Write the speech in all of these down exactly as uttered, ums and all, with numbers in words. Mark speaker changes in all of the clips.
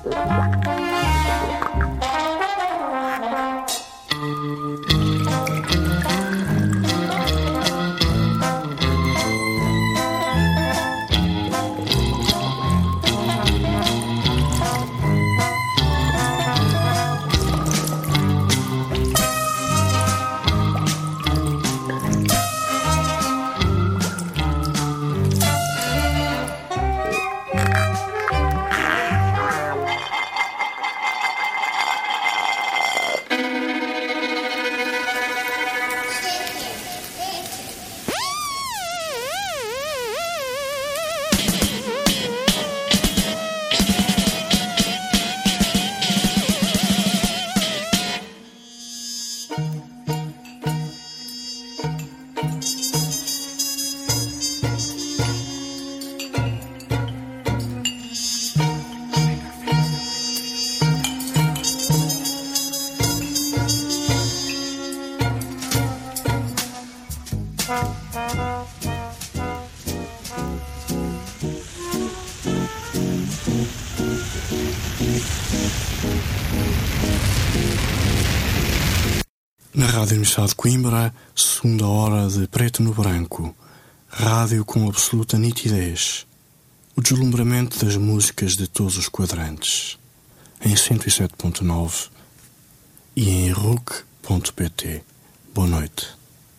Speaker 1: Na Rádio Universidade de Coimbra, segunda hora de Preto no Branco. Rádio com absoluta nitidez. O deslumbramento das músicas de todos os quadrantes. Em cento e sete ponto nove e em R U C ponto P T. Boa noite.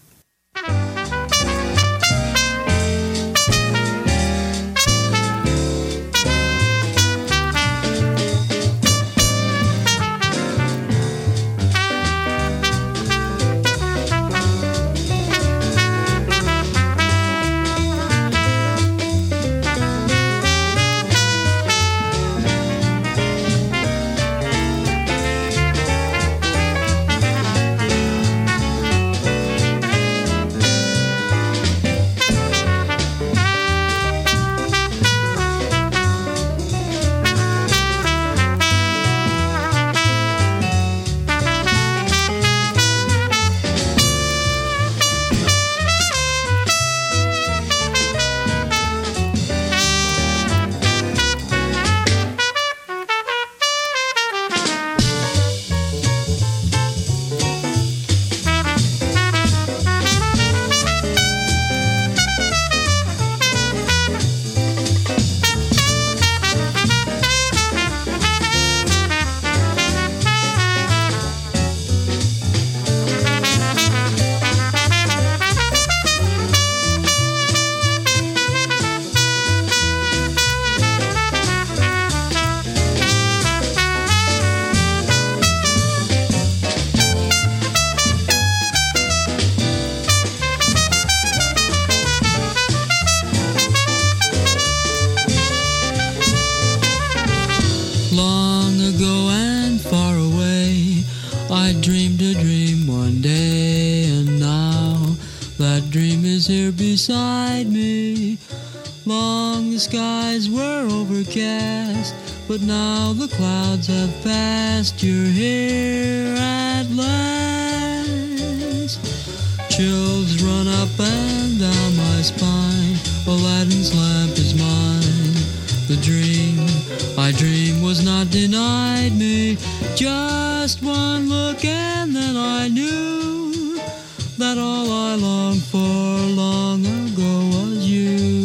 Speaker 2: Beside me, long the skies were overcast, but now the clouds have passed. You're here at last. Chills run up and down my spine. Aladdin's lamp is mine. The dream I dreamed was not denied me. Just one look and then I knew that all I longed for long ago was you.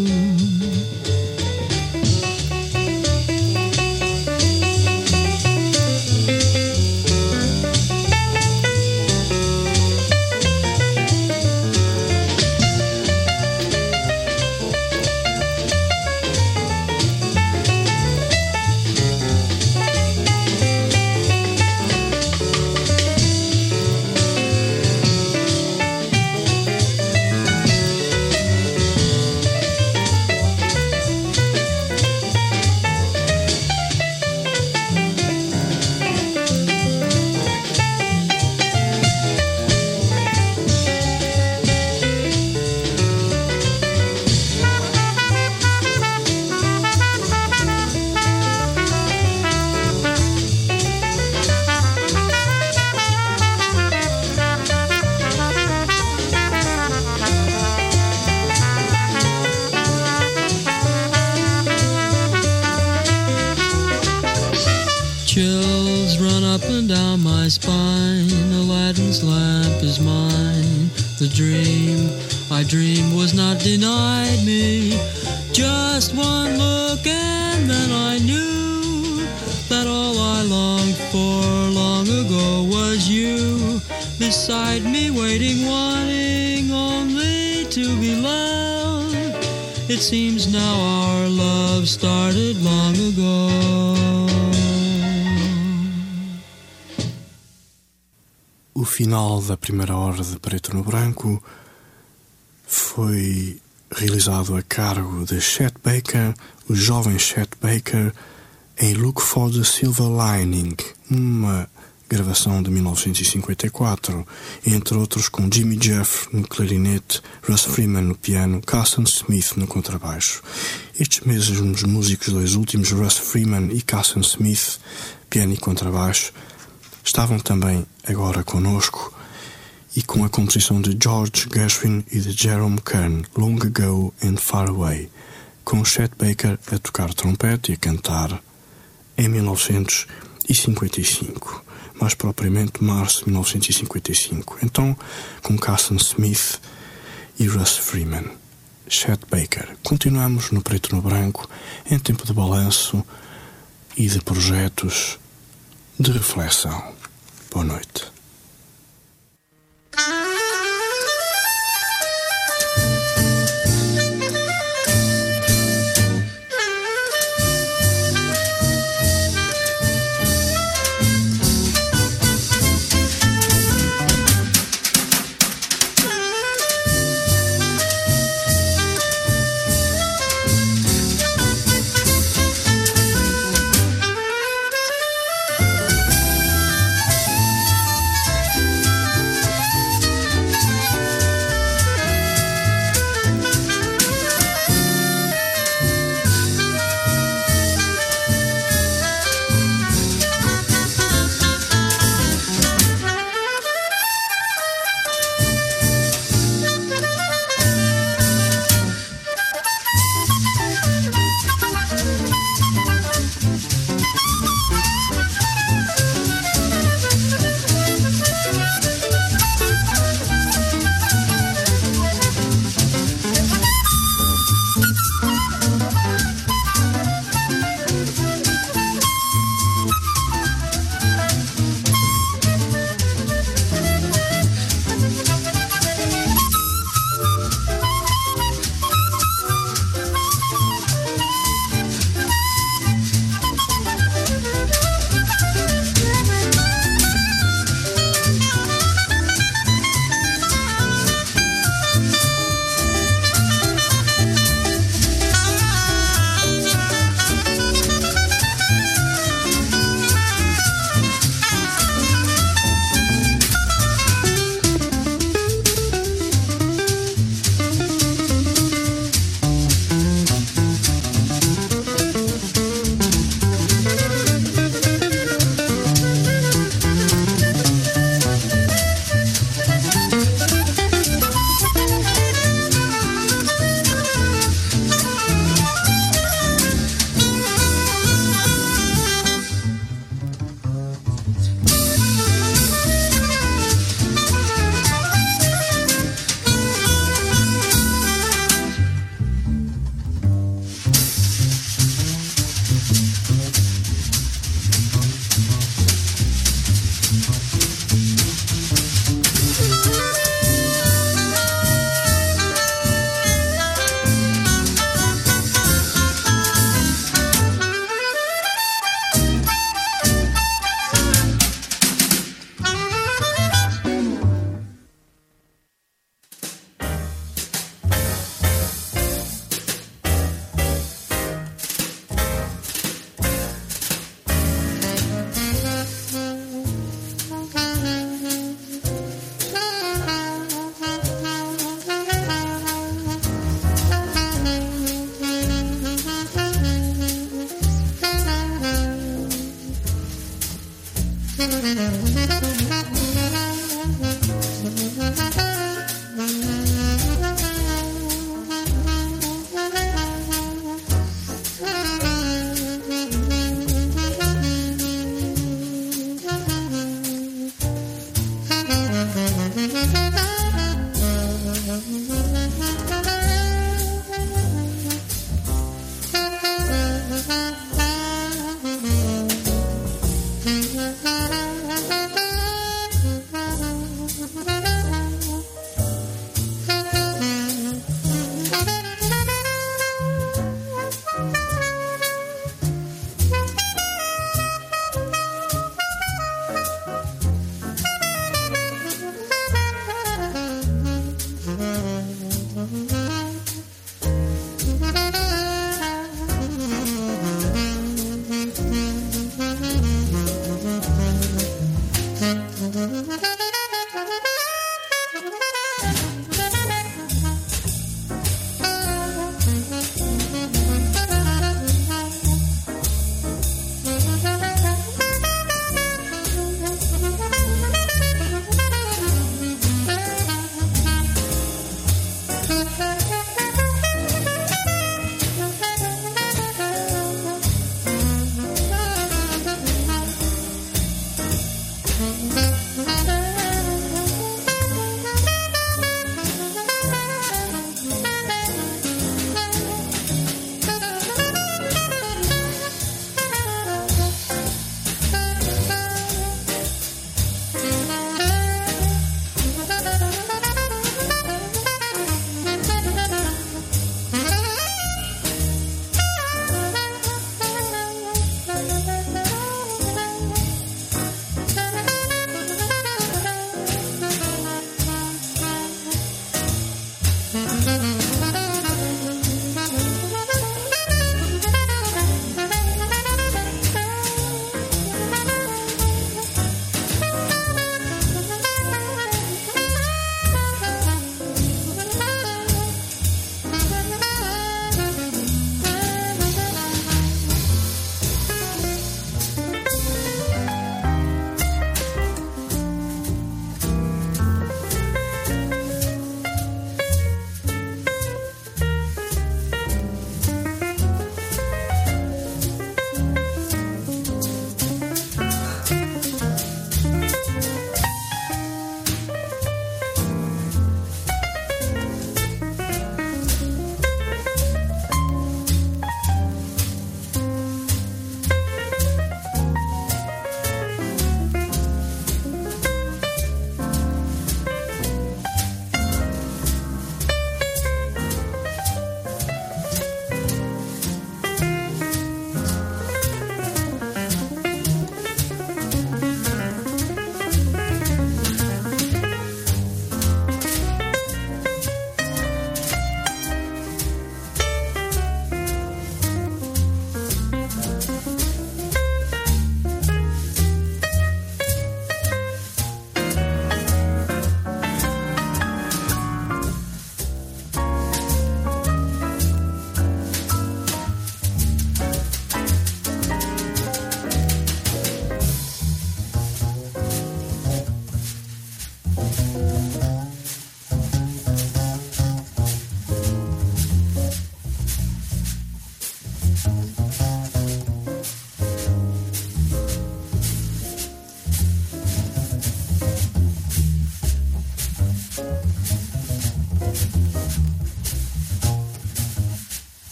Speaker 2: Chills run up and down my spine. Aladdin's lamp is mine. The dream I dreamed was not denied me. Just one look and then I knew that all I longed for long ago was you. Beside me waiting, wanting only to be loved. It seems now our love started long ago.
Speaker 1: O final da primeira hora de Preto no Branco foi realizado a cargo de Chet Baker, o jovem Chet Baker, em Look for the Silver Lining, uma gravação de mil novecentos e cinquenta e quatro, entre outros com Jimmy Jeff no clarinete, Russ Freeman no piano, Carson Smith no contrabaixo. Estes mesmos músicos, dois últimos, Russ Freeman e Carson Smith, piano e contrabaixo, estavam também agora conosco e com a composição de George Gershwin e de Jerome Kern, Long Ago and Far Away, com Chet Baker a tocar trompete e a cantar em mil novecentos e cinquenta e cinco, mais propriamente março de mil novecentos e cinquenta e cinco. Então, com Carson Smith e Russ Freeman, Chet Baker. Continuamos no Preto no Branco, em tempo de balanço e de projetos de reflexão. Boa noite.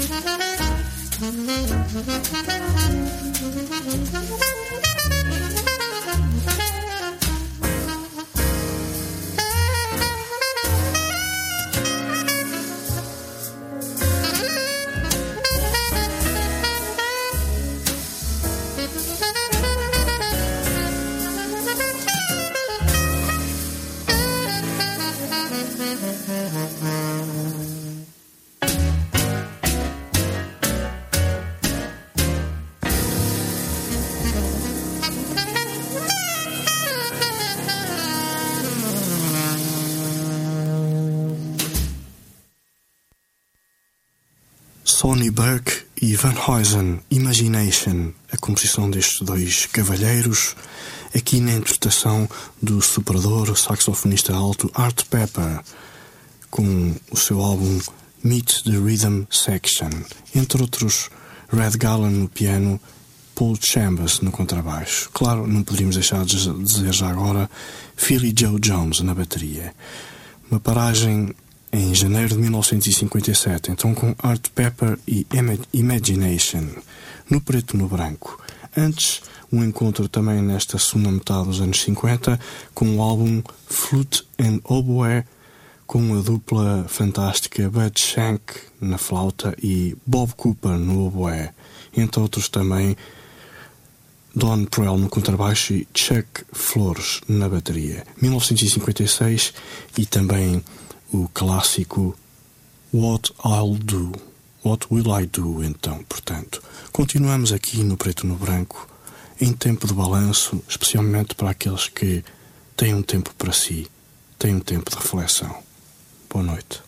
Speaker 1: Sonny Burke e Van Huysen, Imagination, a composição destes dois cavalheiros, aqui na interpretação do superador saxofonista alto Art Pepper, com o seu álbum Meet the Rhythm Section, entre outros Red Gallen no piano, Paul Chambers no contrabaixo. Claro, não poderíamos deixar de dizer já agora Philly Joe Jones na bateria. Uma paragem em janeiro de mil novecentos e cinquenta e sete, então com Art Pepper e Imagination, no preto e no branco. Antes, um encontro também nesta segunda metade dos anos cinquenta, com o álbum Flute and Oboe, com a dupla fantástica Bud Shank na flauta e Bob Cooper no oboé, entre outros também Don Prell no contrabaixo e Chuck Flores na bateria. mil novecentos e cinquenta e seis e também o clássico What I'll Do, What Will I Do, então, portanto. Continuamos aqui no preto e no branco, em tempo de balanço, especialmente para aqueles que têm um tempo para si, têm um tempo de reflexão. Boa noite.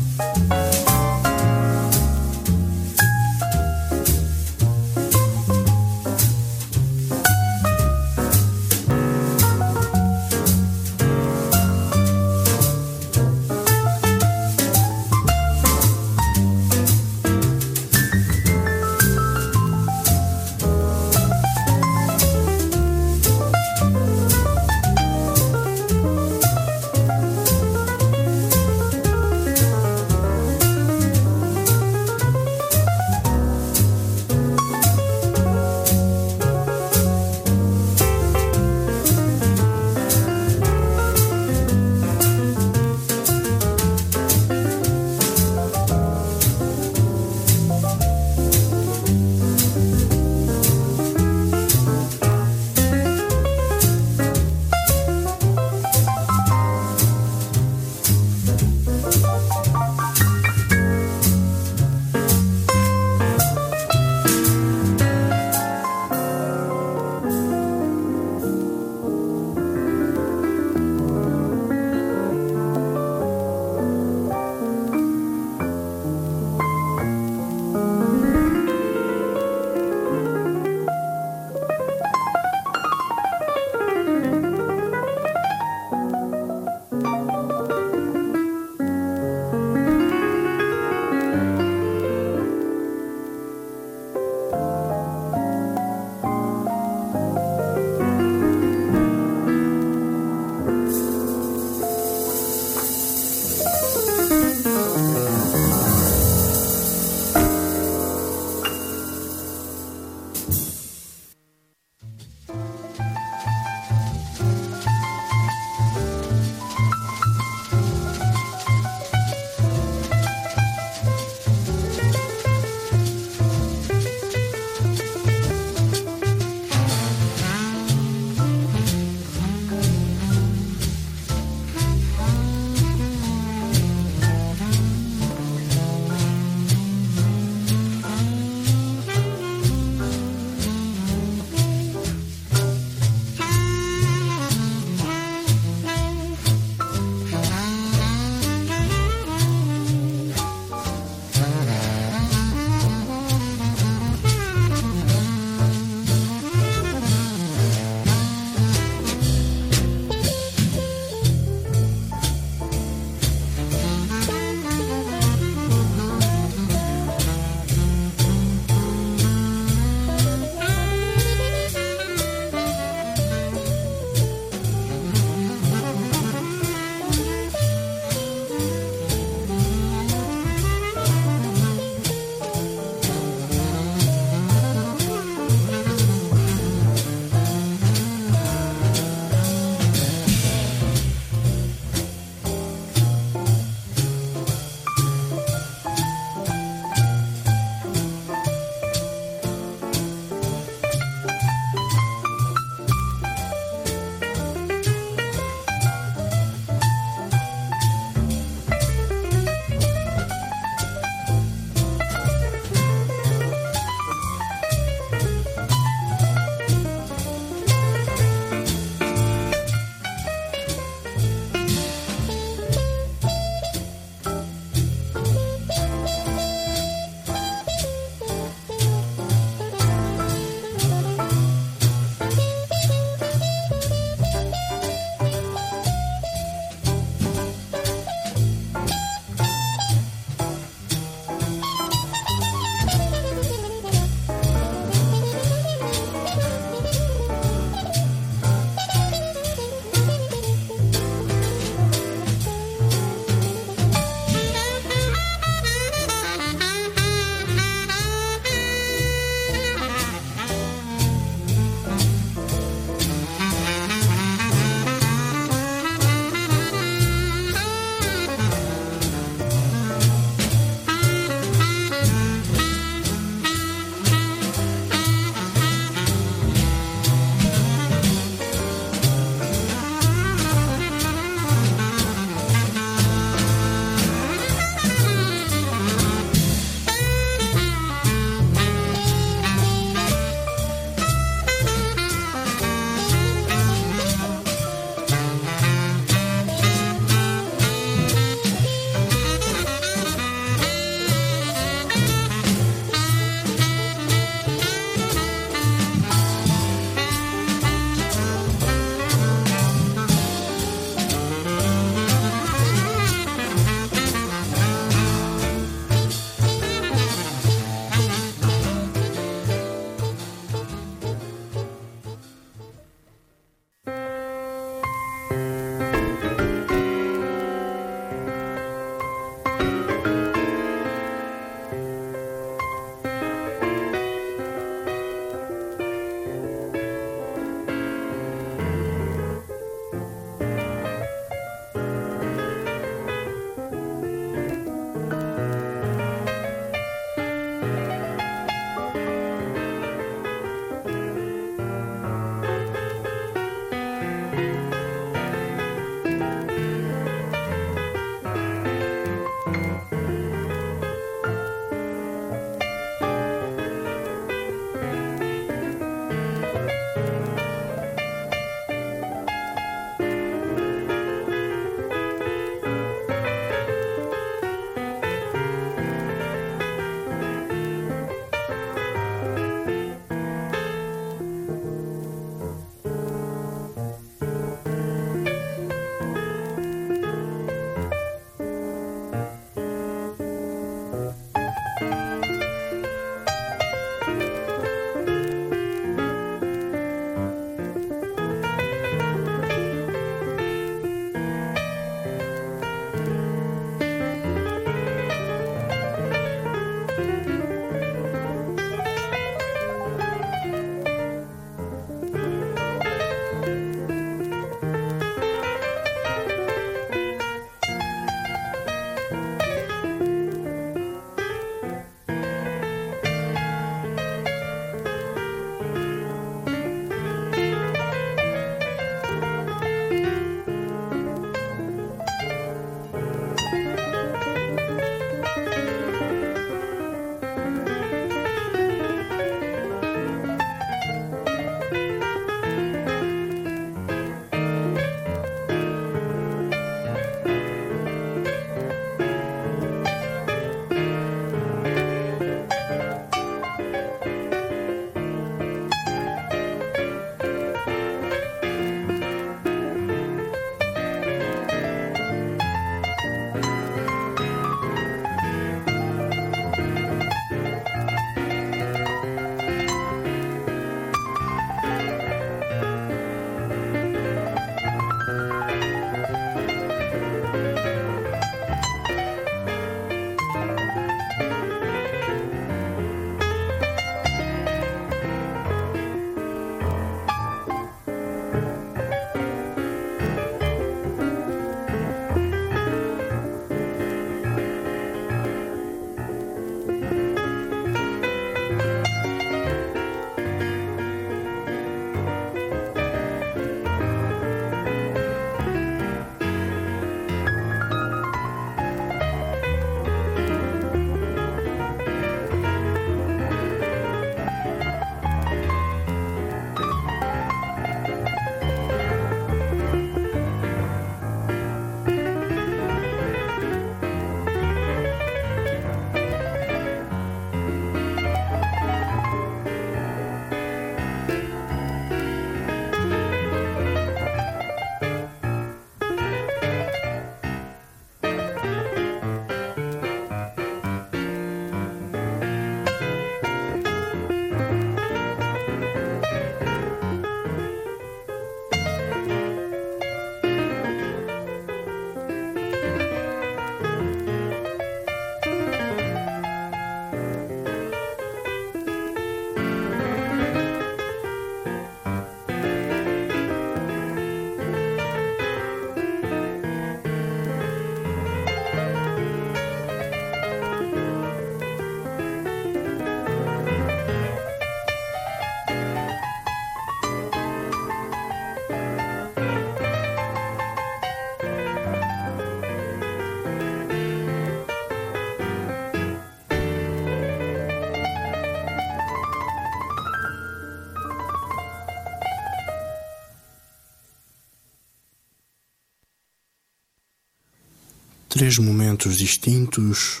Speaker 1: três momentos distintos,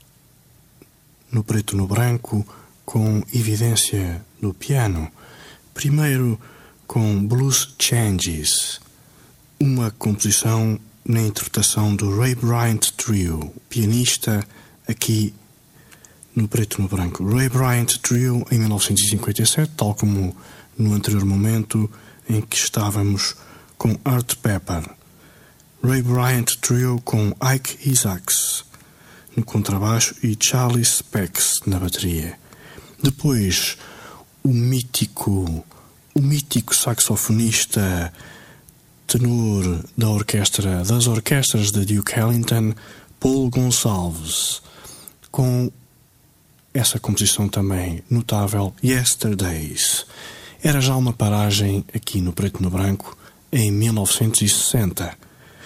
Speaker 1: no preto e no branco, com evidência do piano. Primeiro, com Blues Changes, uma composição na interpretação do Ray Bryant Trio, pianista aqui no preto e no branco. Ray Bryant Trio em mil novecentos e cinquenta e sete, tal como no anterior momento em que estávamos com Art Pepper. Ray Bryant Trio com Ike Isaacs no contrabaixo e Charlie Spex na bateria. Depois, o mítico, o mítico saxofonista tenor da orquestra, das orquestras de Duke Ellington, Paul Gonçalves, com essa composição também notável, Yesterdays. Era já uma paragem aqui no preto e no branco em mil novecentos e sessenta.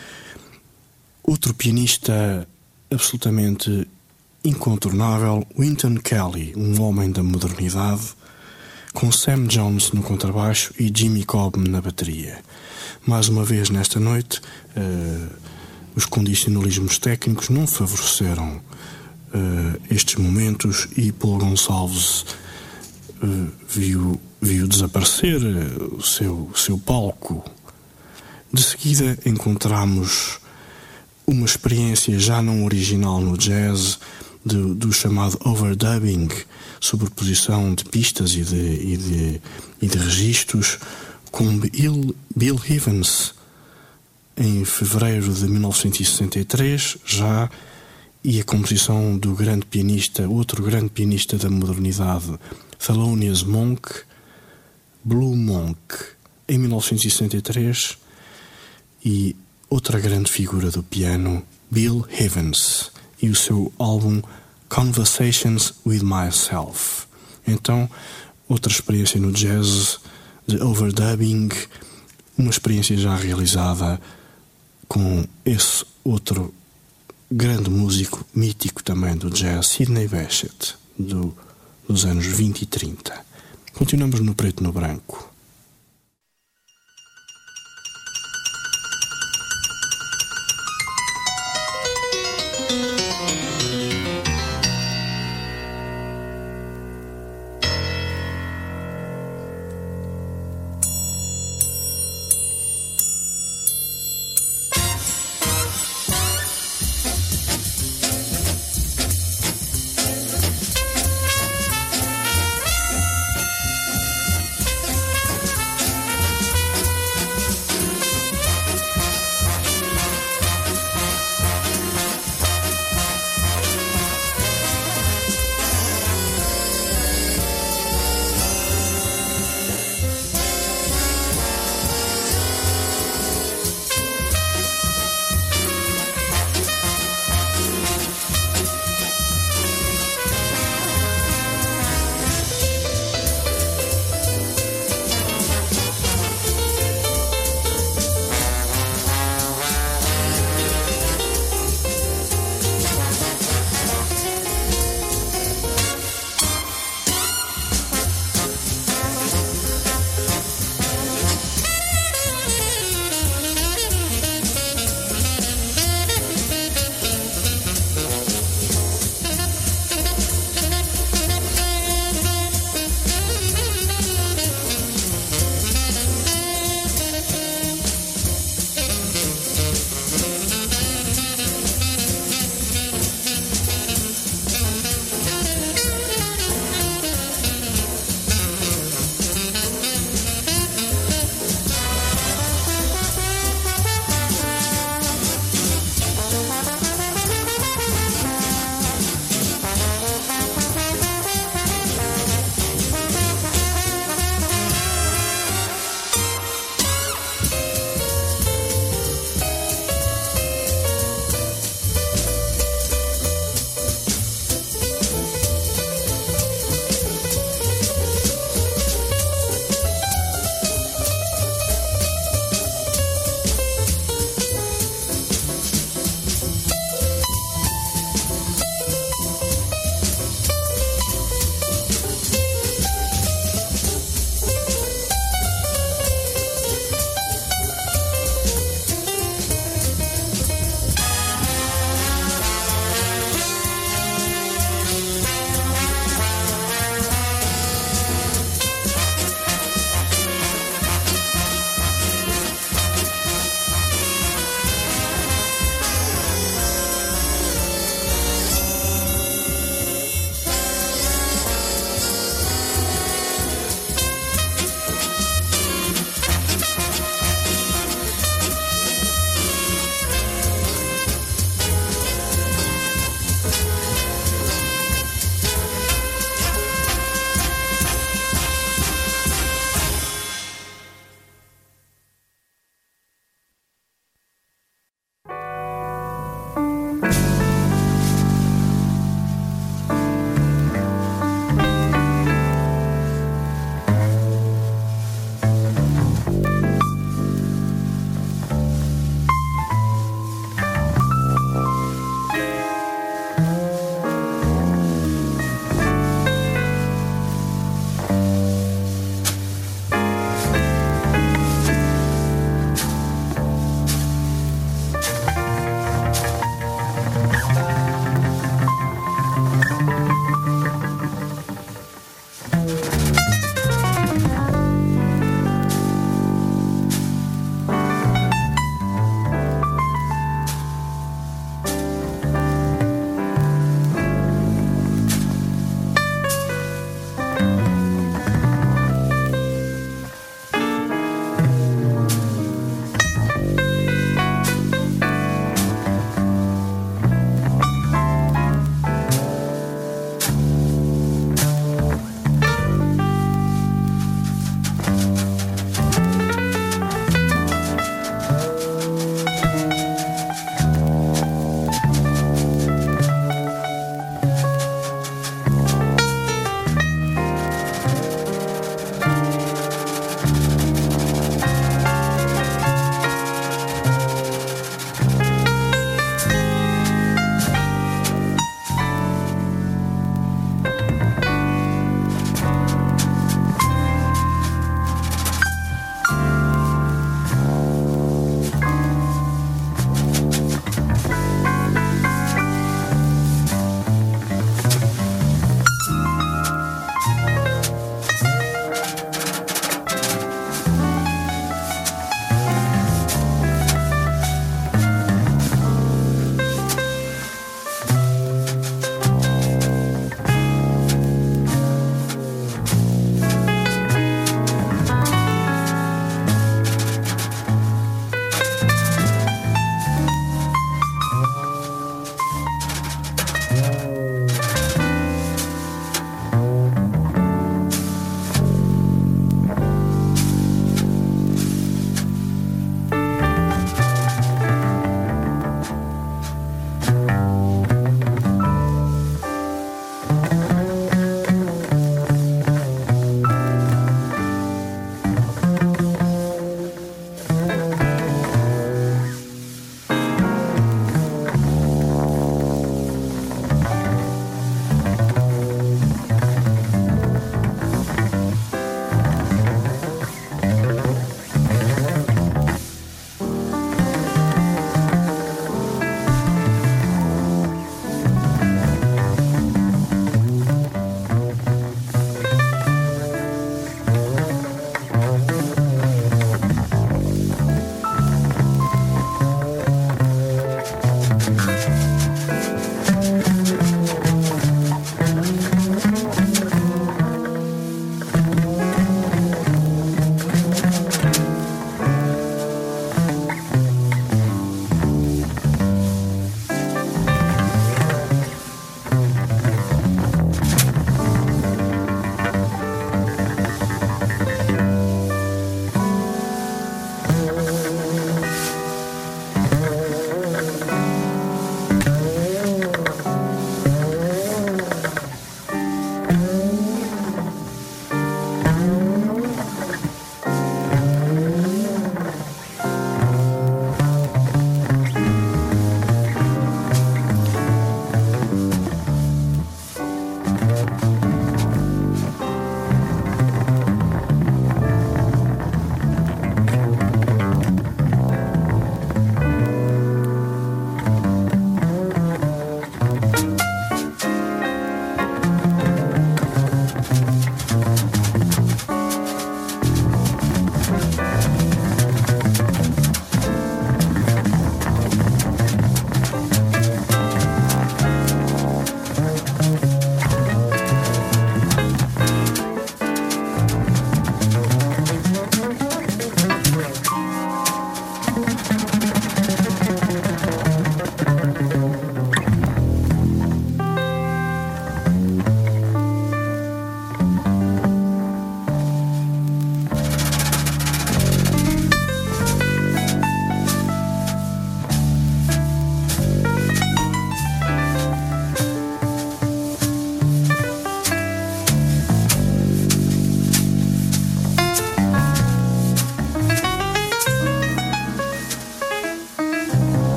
Speaker 1: Outro pianista absolutamente incontornável, Wynton Kelly, um homem da modernidade, com Sam Jones no contrabaixo e Jimmy Cobb na bateria. Mais uma vez nesta noite, uh, os condicionalismos técnicos não favoreceram uh, estes momentos e Paul Gonçalves uh, viu, viu desaparecer uh, o seu, o seu palco. De seguida encontramos uma experiência já não original no jazz do, do chamado overdubbing, sobreposição de pistas e de, e de, e de registros, com Bill, Bill Evans em fevereiro de mil novecentos e sessenta e três já, e a composição do grande pianista, outro grande pianista da modernidade, Thelonious Monk, Blue Monk, em mil novecentos e sessenta e três, e outra grande figura do piano, Bill Evans, e o seu álbum Conversations with Myself. Então, outra experiência no jazz de overdubbing, uma experiência já realizada com esse outro grande músico mítico também do jazz, Sidney Bechet, do, dos anos vinte e trinta. Continuamos no preto e no branco.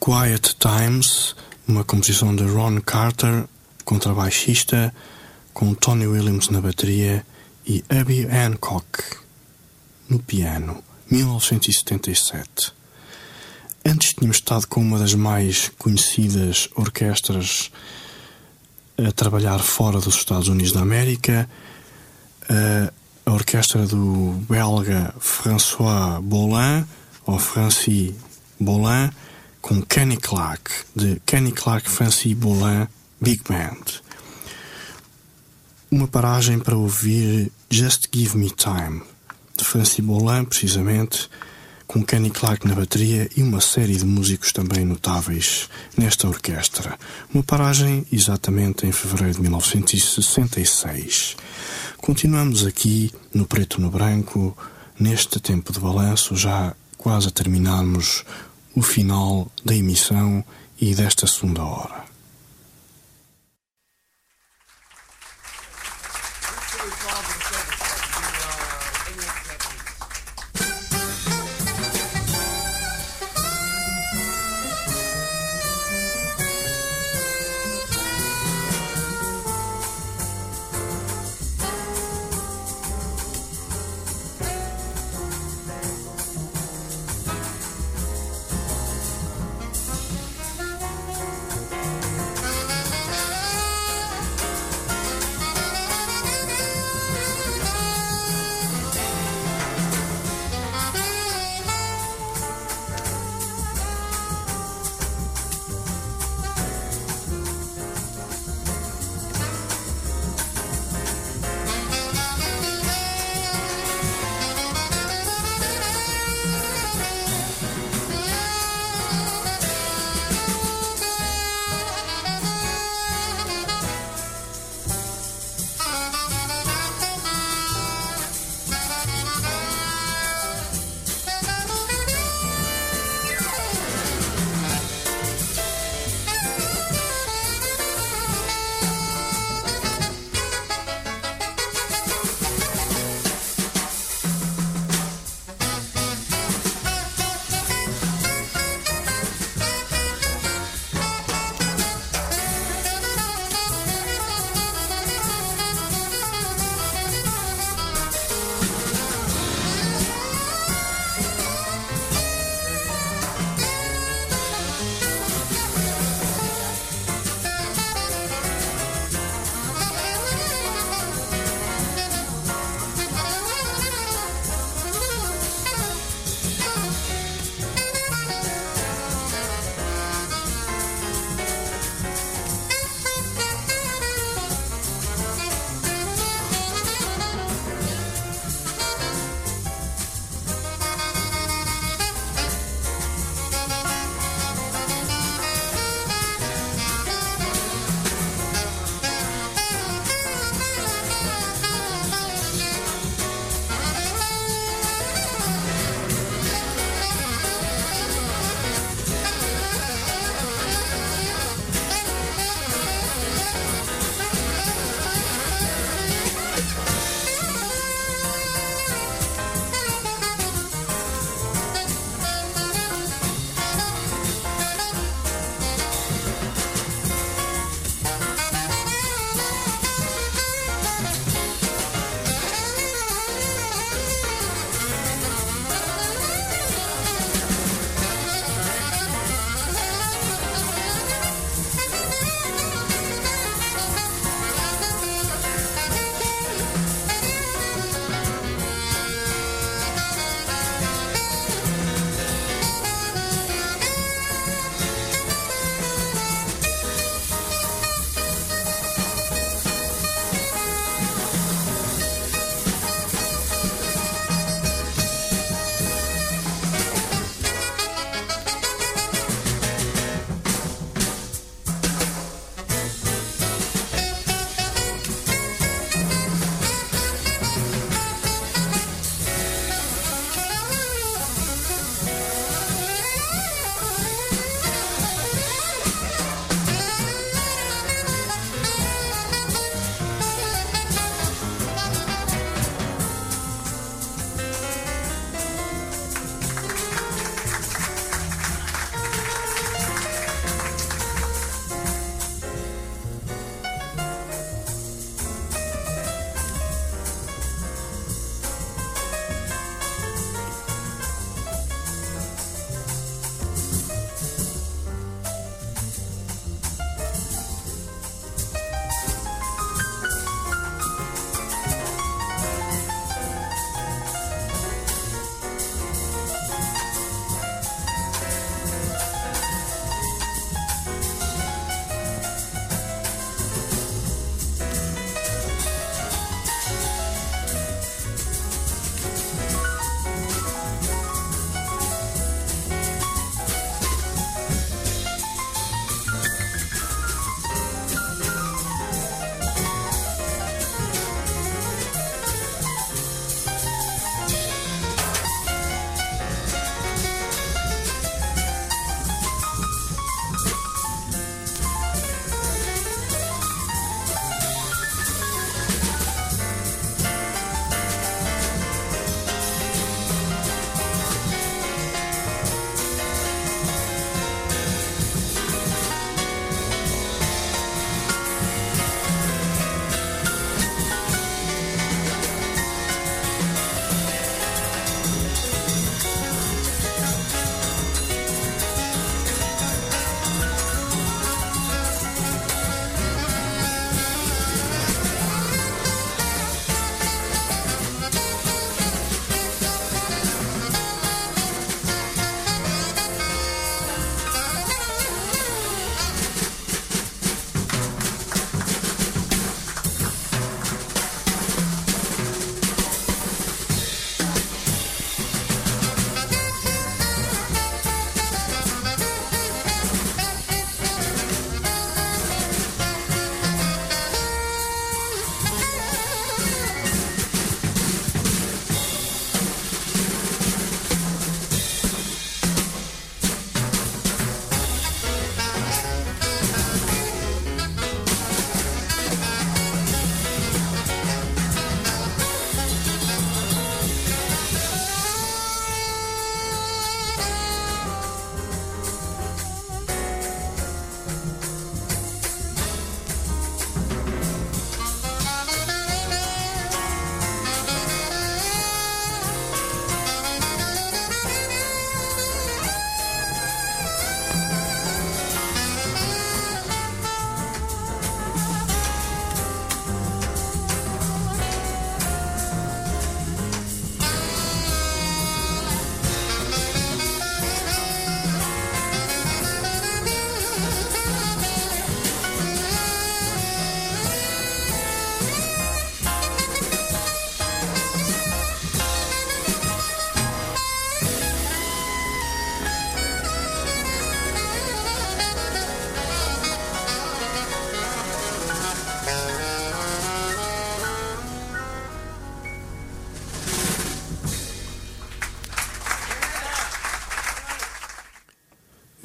Speaker 1: Quiet Times, uma composição de Ron Carter, contrabaixista, com Tony Williams na bateria e Herbie Hancock no piano, mil novecentos e setenta e sete. Antes tínhamos estado com uma das mais conhecidas orquestras a trabalhar fora dos Estados Unidos da América, a orquestra do belga François Bollin, ou Francis Bollin, com Kenny Clarke, de Kenny Clarke Francis Bollin Big Band. Uma paragem para ouvir Just Give Me Time, de Francis Bollin, precisamente, com Kenny Clarke na bateria e uma série de músicos também notáveis nesta orquestra. Uma paragem exatamente em fevereiro de mil novecentos e sessenta e seis. Continuamos aqui no Preto no Branco, neste tempo de balanço, já quase a terminarmos o final da emissão e desta segunda hora.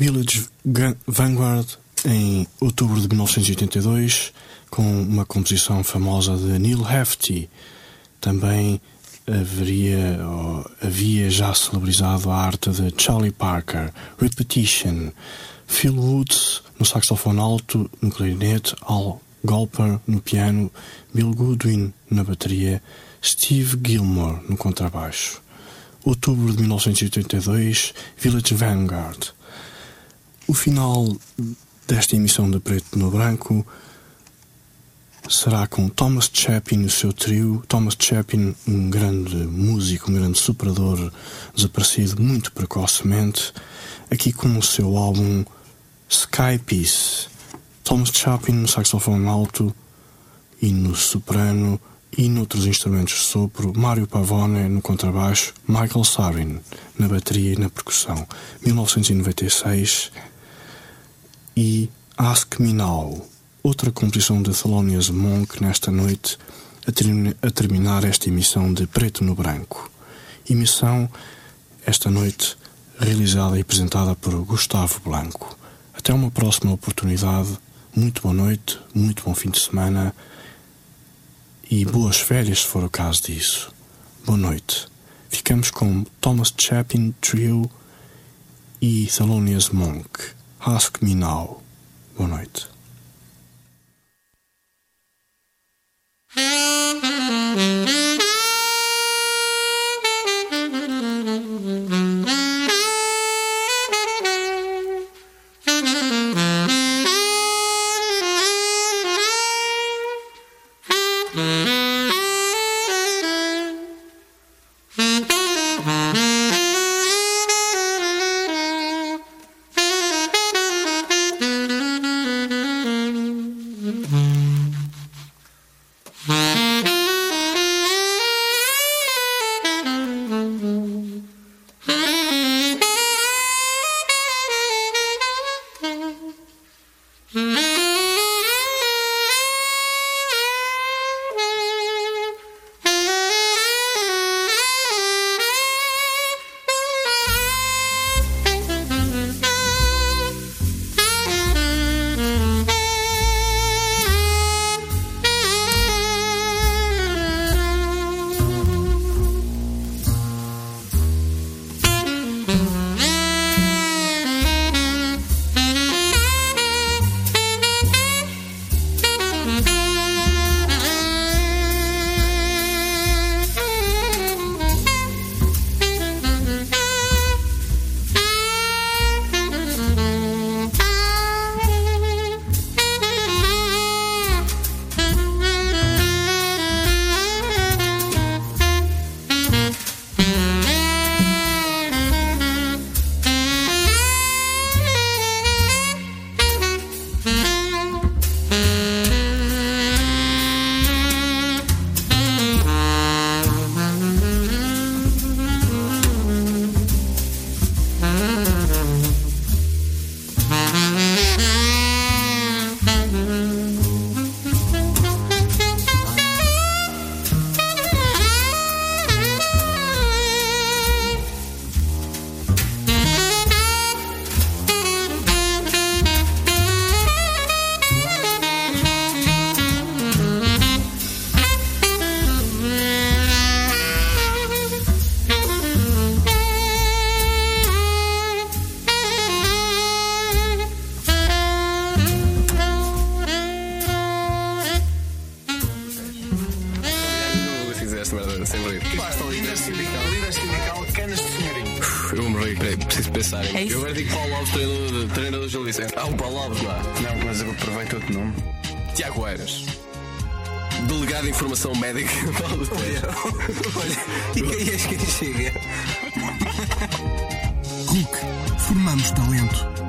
Speaker 1: Village Vanguard em outubro de mil novecentos e oitenta e dois, com uma composição famosa de Neil Hefti. Também haveria, ou havia já celebrizado a arte de Charlie Parker. Repetition. Phil Woods no saxofone alto, no clarinete, Al Golper no piano, Bill Goodwin na bateria, Steve Gilmore no contrabaixo. Outubro de mil novecentos e oitenta e dois, Village Vanguard. O final desta emissão de Preto no Branco será com Thomas Chapin no seu trio. Thomas Chapin, um grande músico, um grande superador, desaparecido muito precocemente, aqui com o seu álbum Sky Piece. Thomas Chapin no saxofone alto e no soprano e noutros instrumentos de sopro, Mario Pavone no contrabaixo, Michael Sarin na bateria e na percussão. mil novecentos e noventa e seis. E Ask Me Now, outra composição de Thelonious Monk nesta noite, a, termi- a terminar esta emissão de Preto no Branco. Emissão, esta noite, realizada e apresentada por Gustavo Blanco. Até uma próxima oportunidade. Muito boa noite, muito bom fim de semana e boas férias, se for o caso disso. Boa noite. Ficamos com Thomas Chapin Trio e Thelonious Monk. Ask Me Now. Boa noite.
Speaker 3: Eu me ri, peraí, preciso pensar. É eu agora digo Paulo Alves, treinador, treinador do Gil Vicente. Ah, um Paulo Alves lá.
Speaker 4: Não, mas eu aproveito outro nome.
Speaker 3: Tiago Eiras, delegado de informação médica.
Speaker 4: Olha, e quem és quem chega?
Speaker 1: R U C. Formamos talento.